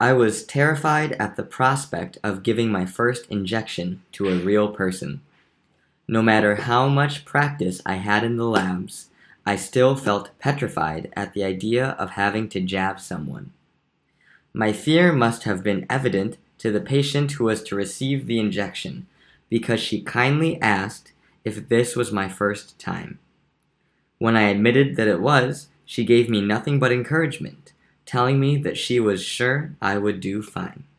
I was terrified at the prospect of giving my first injection to a real person. No matter how much practice I had in the labs, I still felt petrified at the idea of having to jab someone. My fear must have been evident to the patient who was to receive the injection, because she kindly asked if this was my first time. When I admitted that it was, she gave me nothing but encouragement, telling me that she was sure I would do fine.